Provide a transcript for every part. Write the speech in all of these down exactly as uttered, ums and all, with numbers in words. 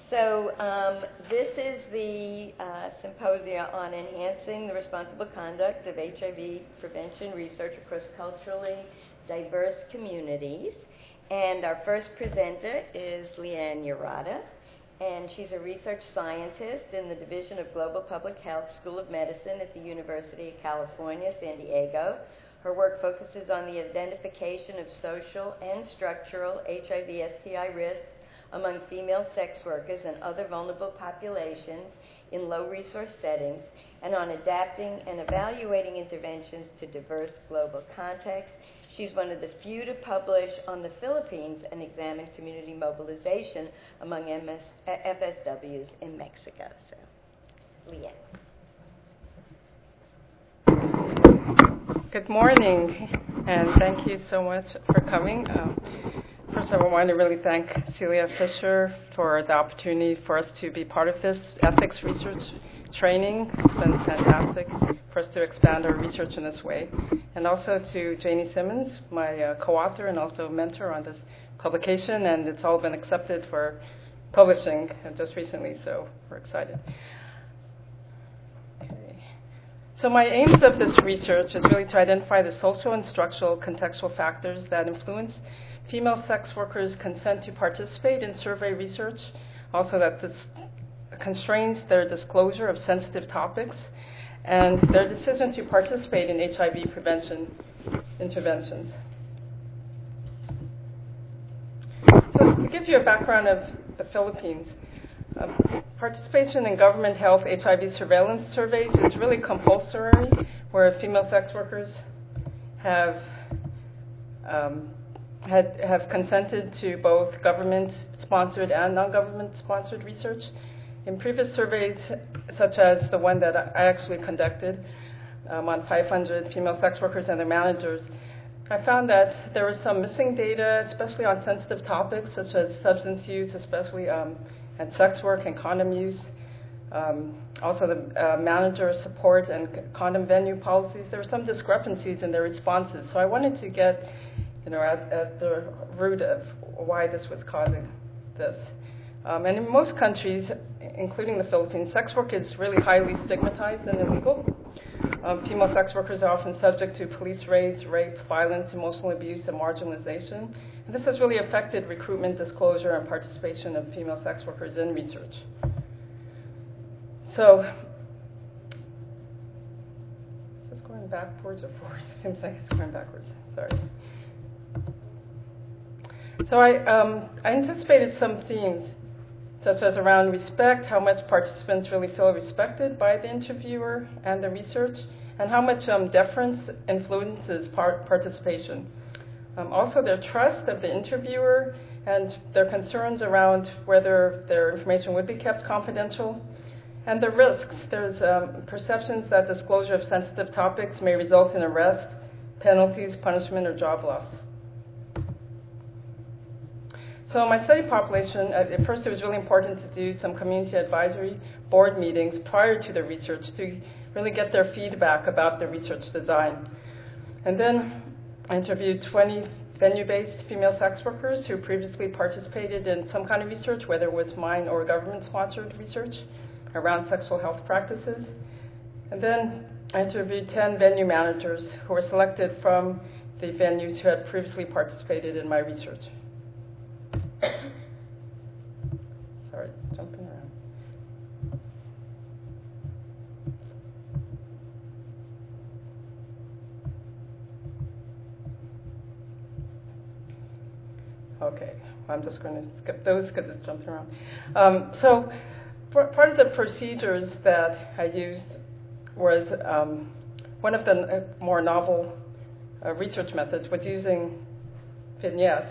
So um, this is the uh, symposium on enhancing the responsible conduct of H I V prevention research across culturally diverse communities. And our first presenter is Leanne Urata, and she's a research scientist in the Division of Global Public Health School of Medicine at the University of California, San Diego. Her work focuses on the identification of social and structural H I V S T I risks among female sex workers and other vulnerable populations in low-resource settings, and on adapting and evaluating interventions to diverse global contexts. She's one of the few to publish on the Philippines and examine community mobilization among M S, F S Ws in Mexico. So, Leanne. Good morning, and thank you so much for coming. Um, First, I want to really thank Celia Fisher for the opportunity for us to be part of this ethics research training. It's been fantastic for us to expand our research in this way. And also to Janie Simmons, my uh, co-author and also mentor on this publication, and it's all been accepted for publishing just recently, so we're excited. Okay. So my aims of this research is really to identify the social and structural contextual factors that influence female sex workers' consent to participate in survey research, also that this constrains their disclosure of sensitive topics, and their decision to participate in H I V prevention interventions. So to give you a background of the Philippines, uh, participation in government health H I V surveillance surveys is really compulsory, where female sex workers have um, Had, have consented to both government-sponsored and non-government-sponsored research. In previous surveys, such as the one that I actually conducted um, on five hundred female sex workers and their managers, I found that there was some missing data, especially on sensitive topics such as substance use, especially um, and sex work and condom use. Um, also, the uh, manager support and condom venue policies. There were some discrepancies in their responses. So I wanted to get you know, at, at the root of why this was causing this. Um, and in most countries, including the Philippines, sex work is really highly stigmatized and illegal. Um, female sex workers are often subject to police raids, rape, violence, emotional abuse, and marginalization. And this has really affected recruitment, disclosure, and participation of female sex workers in research. So, is this going backwards or forwards? It seems like it's going backwards. Sorry. So I, um, I anticipated some themes, such as around respect, how much participants really feel respected by the interviewer and the research, and how much um, deference influences part participation. Um, also, their trust of the interviewer and their concerns around whether their information would be kept confidential, and the risks. There's um, perceptions that disclosure of sensitive topics may result in arrest, penalties, punishment, or job loss. So my study population, at first it was really important to do some community advisory board meetings prior to the research to really get their feedback about the research design. And then I interviewed twenty venue-based female sex workers who previously participated in some kind of research, whether it was mine or government-sponsored research around sexual health practices. And then I interviewed ten venue managers who were selected from the venues who had previously participated in my research. Sorry, jumping around. Okay, I'm just going to skip those because it's jumping around. Um, so for, part of the procedures that I used was um, one of the uh, more novel uh, research methods was using vignettes.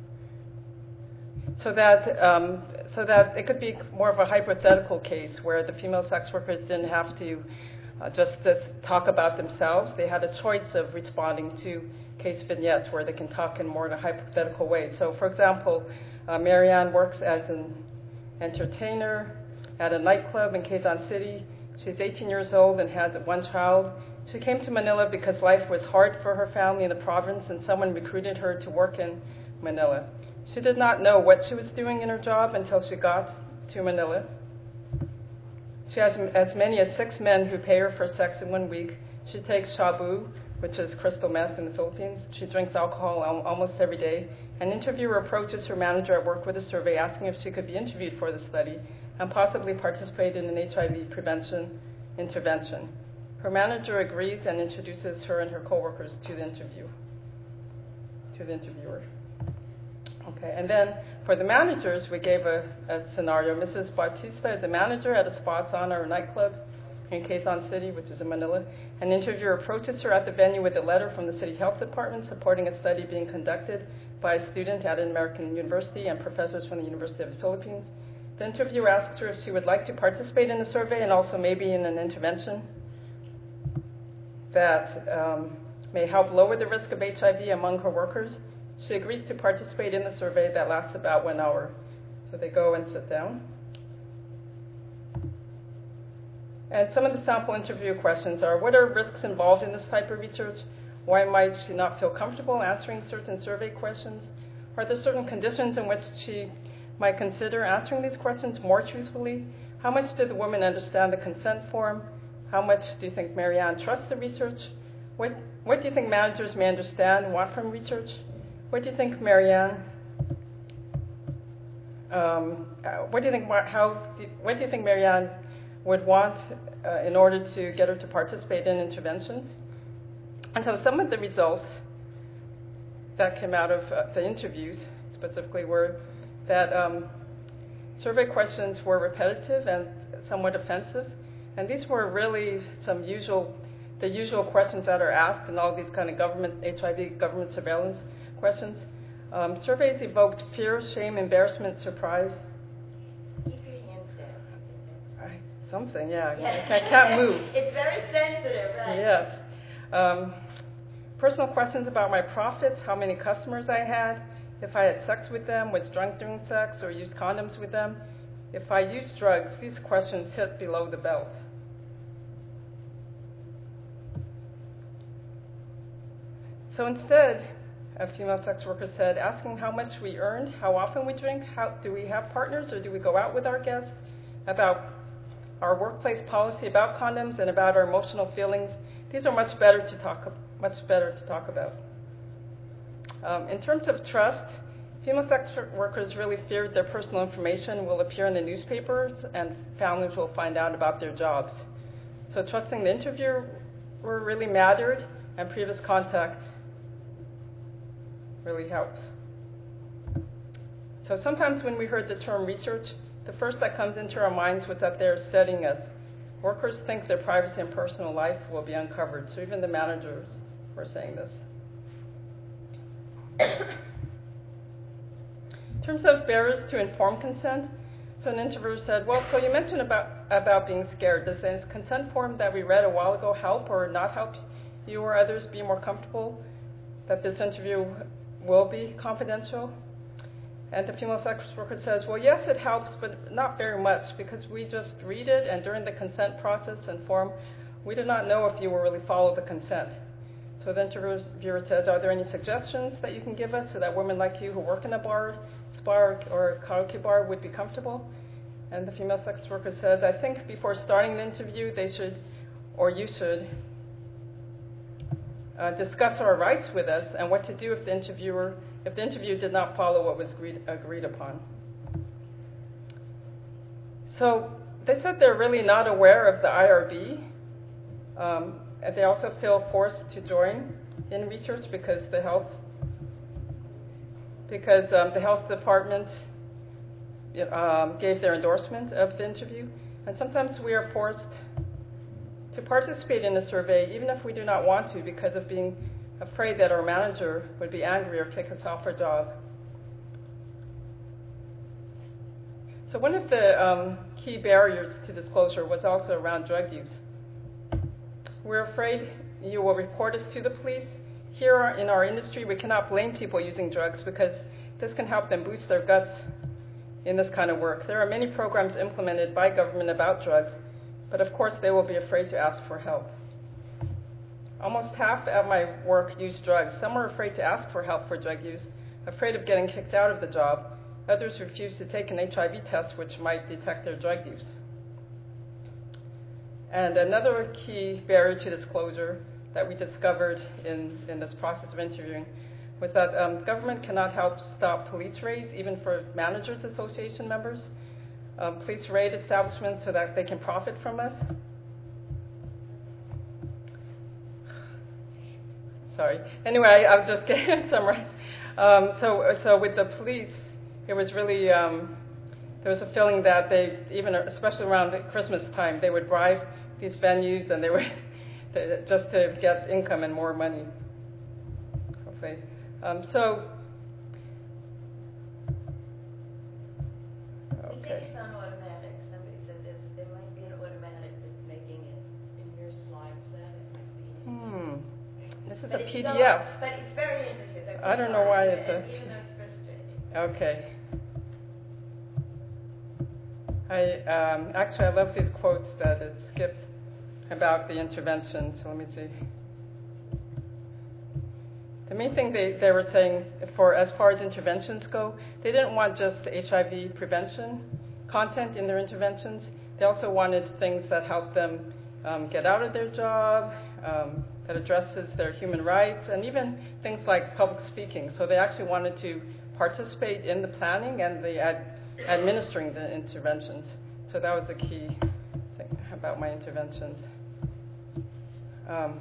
So that um, so that it could be more of a hypothetical case where the female sex workers didn't have to uh, just, just talk about themselves. They had a choice of responding to case vignettes where they can talk in more in a hypothetical way. So, for example, uh, Marianne works as an entertainer at a nightclub in Quezon City. She's eighteen years old and has one child. She came to Manila because life was hard for her family in the province, and someone recruited her to work in Manila. She did not know what she was doing in her job until she got to Manila. She has as many as six men who pay her for sex in one week. She takes shabu, which is crystal meth in the Philippines. She drinks alcohol al- almost every day. An interviewer approaches her manager at work with a survey asking if she could be interviewed for the study and possibly participate in an H I V prevention intervention. Her manager agrees and introduces her and her coworkers to the interview, to the interviewer. Okay, and then for the managers, we gave a, a scenario. Missus Bautista is a manager at a spa, sauna, or nightclub in Quezon City, which is in Manila. An interviewer approaches her at the venue with a letter from the city health department supporting a study being conducted by a student at an American university and professors from the University of the Philippines. The interviewer asks her if she would like to participate in the survey and also maybe in an intervention that um, may help lower the risk of H I V among her workers. She agrees to participate in the survey that lasts about one hour. So they go and sit down. And some of the sample interview questions are, what are risks involved in this type of research? Why might she not feel comfortable answering certain survey questions? Are there certain conditions in which she might consider answering these questions more truthfully? How much did the woman understand the consent form? How much do you think Marianne trusts the research? What, what do you think managers may understand and want from research? What do you think Marianne, um, uh, what do you think, how, what do you think Marianne would want uh, in order to get her to participate in interventions? And so some of the results that came out of uh, the interviews specifically were that um, survey questions were repetitive and somewhat offensive. And these were really some usual, the usual questions that are asked in all these kind of government, H I V government surveillance questions. Um, surveys evoked fear, shame, embarrassment, surprise. Keep your hands down. I, something, yeah. yeah. I, I can't move. It's very sensitive, right? Yes. Um, personal questions about my profits, how many customers I had, if I had sex with them, was drunk during sex, or used condoms with them. If I used drugs, these questions hit below the belt. So instead, a female sex worker said, asking how much we earned, how often we drink, how do we have partners or do we go out with our guests, about our workplace policy, about condoms, and about our emotional feelings. These are much better to talk, much better to talk about. Um, in terms of trust, female sex workers really feared their personal information will appear in the newspapers and families will find out about their jobs. So trusting the interviewer really mattered, and previous contact really helps. So sometimes when we heard the term research, the first that comes into our minds was that they're studying us. Workers think their privacy and personal life will be uncovered, so even the managers were saying this. In terms of barriers to informed consent, so an interviewer said, well, so you mentioned about, about being scared. Does the consent form that we read a while ago help or not help you or others be more comfortable that this interview will be confidential? And the female sex worker says, well, yes, it helps, but not very much, because we just read it, and during the consent process and form, we do not know if you will really follow the consent. So the interviewer says, are there any suggestions that you can give us so that women like you who work in a bar, spa, or karaoke bar would be comfortable? And the female sex worker says, I think before starting the interview, they should, or you should, uh, discuss our rights with us and what to do if the interviewer, if the interview did not follow what was agreed, agreed upon. So they said they're really not aware of the I R B. Um, and they also feel forced to join in research because the health, because um, the health department um, gave their endorsement of the interview. And sometimes we are forced to participate in a survey even if we do not want to because of being afraid that our manager would be angry or kick us off our job. So one of the um, key barriers to disclosure was also around drug use. We're afraid you will report us to the police. Here in our industry, we cannot blame people using drugs because this can help them boost their guts in this kind of work. There are many programs implemented by government about drugs, but of course they will be afraid to ask for help. Almost half at my work use drugs. Some are afraid to ask for help for drug use, afraid of getting kicked out of the job, Others refuse to take an H I V test, which might detect their drug use. And another key barrier to disclosure that we discovered in, in this process of interviewing was that um, government cannot help stop police raids, even for managers association members. Um, police raid establishments so that they can profit from us. Sorry. Anyway, I was just getting summarized. Um, so, so with the police, it was really, um, there was a feeling that they, even especially around Christmas time, they would bribe these venues and they would, just to get income and more money, hopefully. Um, so, okay. Okay. I think it's on automatic. Somebody said this, there might be an automatic that's making it. In your slide set, it might be. Hmm. This is But a it's P D F. still- But it's very interesting. I don't know why it's a- Even though it's frustrating. Okay. I um, actually I love these quotes that it skipped about the intervention. So let me see. The main thing they, they were saying for as far as interventions go, they didn't want just H I V prevention content in their interventions. They also wanted things that help them um, get out of their job, um, that addresses their human rights, and even things like public speaking. So they actually wanted to participate in the planning and the ad- administering the interventions. So that was the key thing about my interventions. Um,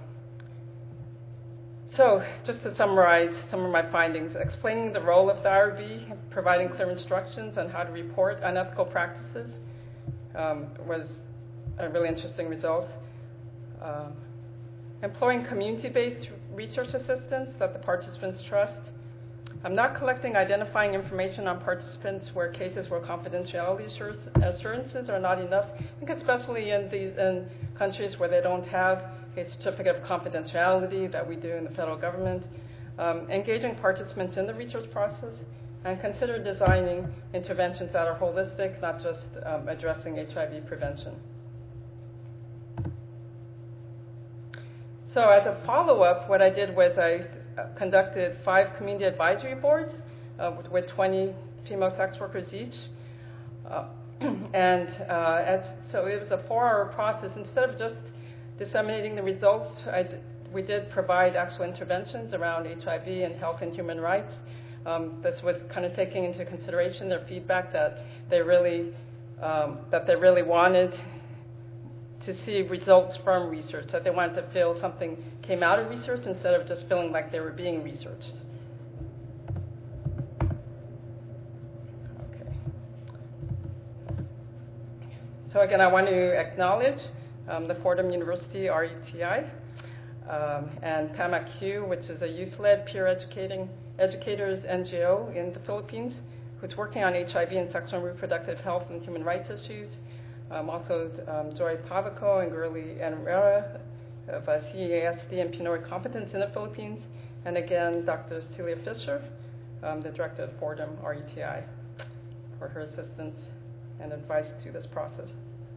So, just to summarize some of my findings, explaining the role of the I R B, providing clear instructions on how to report unethical practices um, was a really interesting result. Um, employing community-based research assistants that the participants trust. I'm not collecting identifying information on participants where cases where confidentiality assurances are not enough. I think especially in these in countries where they don't have a certificate of confidentiality that we do in the federal government. Um, engaging participants in the research process, and consider designing interventions that are holistic, not just um, addressing H I V prevention. So as a follow-up, what I did was I uh, conducted five community advisory boards uh, with, with twenty female sex workers each. Uh, and uh, as, so it was a four-hour process. Instead of just disseminating the results, I d- we did provide actual interventions around H I V and health and human rights. Um, this was kind of taking into consideration their feedback that they really um, that they really wanted to see results from research, that they wanted to feel something came out of research instead of just feeling like they were being researched. Okay. So again, I want to acknowledge um, the Fordham University R E T I um, and PAMAQ, which is a youth-led peer educating educators N G O in the Philippines, who's working on H I V and sexual and reproductive health and human rights issues. Um, also, um, Joy Pavico and Gurley Herrera of uh, C E A S D and Pinoy Competence in the Philippines. And again, Doctor Celia Fisher, um, the director of Fordham R E T I, for her assistance and advice to this process.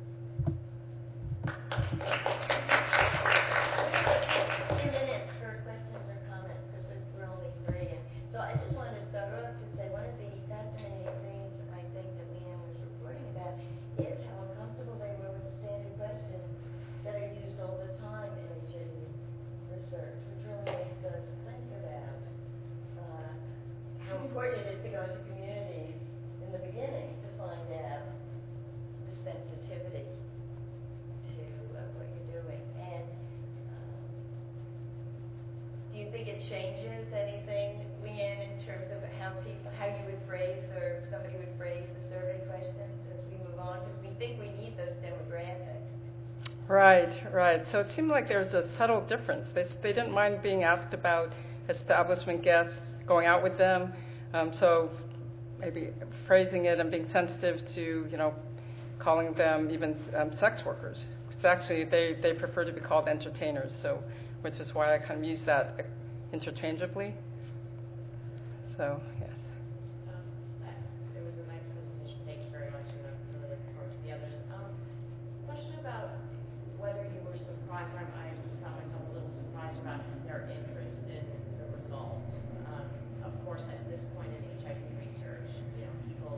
Two minutes for questions or comments, because we're only three. And so I just wanted to start off to say one of the fascinating things I think that Leanne was reporting about is how uncomfortable they were with the standard questions that are used all the time in H I V research, which really makes us think about uh, how important it is to go into communities in the beginning to find out the sensitivity to uh, what you're doing. And um, do you think it changes anything, Leanne, in terms of how people, how you would phrase or somebody would phrase the survey questions as we move on? Because we think we need those demographics. Right, right. So it seemed like there was a subtle difference. They, they didn't mind being asked about establishment guests, going out with them. Um, so maybe phrasing it and being sensitive to, you know, calling them even um, sex workers. Because actually they, they prefer to be called entertainers, so which is why I kind of use that interchangeably. So, yes. Um, it was a nice presentation. Thank you very much, and I'm really looking forward to the others. Um, question about whether you were surprised, or I found myself a little surprised about their interest in the results. Um, of course, at this point in H I V research, you know, people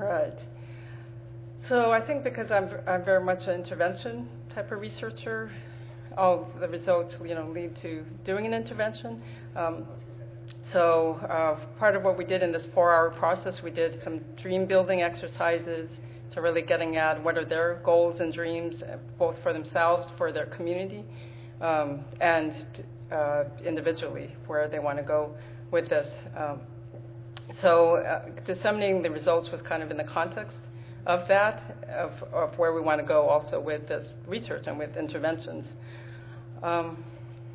Right. So I think because I'm I'm very much an intervention type of researcher, all the results you know lead to doing an intervention. Um, so uh, part of what we did in this four-hour process, we did some dream building exercises to really getting at what are their goals and dreams, both for themselves, for their community, um, and uh, individually, where they want to go with this. Um, so uh, disseminating the results was kind of in the context of that, of, of where we want to go also with this research and with interventions. Um,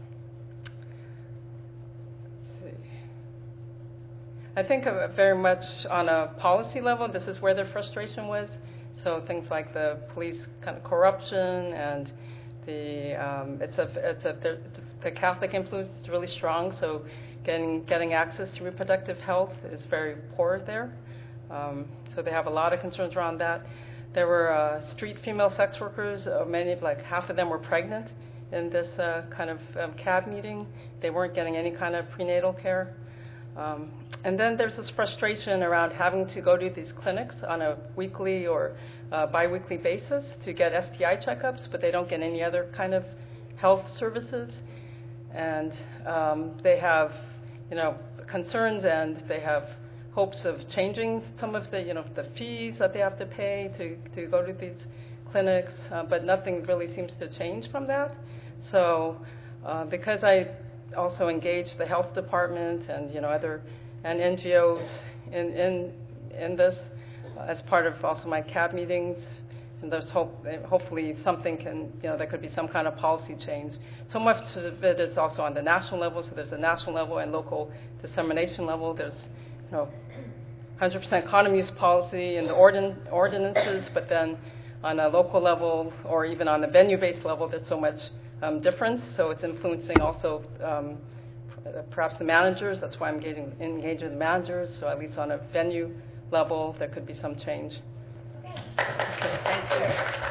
let's see. I think of very much on a policy level, this is where their frustration was. So things like the police kind of corruption and the um, it's a it's a the, the Catholic influence is really strong. So getting getting access to reproductive health is very poor there. Um, so they have a lot of concerns around that. There were uh, street female sex workers. Uh, many of like half of them were pregnant in this uh, kind of um, C A B meeting. They weren't getting any kind of prenatal care. Um, and then there's this frustration around having to go to these clinics on a weekly or uh, biweekly basis to get S T I checkups, but they don't get any other kind of health services. And um, they have, you know, concerns, and they have hopes of changing some of the, you know, the fees that they have to pay to, to go to these clinics, uh, but nothing really seems to change from that. So uh, because I also engage the health department and, you know, other and N G Os in in, in this uh, as part of also my C A B meetings, and there's hope, hopefully something can, you know, there could be some kind of policy change. So much of it is also on the national level, so there's a national level and local dissemination level. There's, you know, one hundred percent condom use policy and the ordin- ordinances, but then on a local level or even on a venue-based level, there's so much um, difference. So it's influencing also um, perhaps the managers. That's why I'm engaging, engaging the managers. So at least on a venue level, there could be some change. Okay. Okay. Thank you.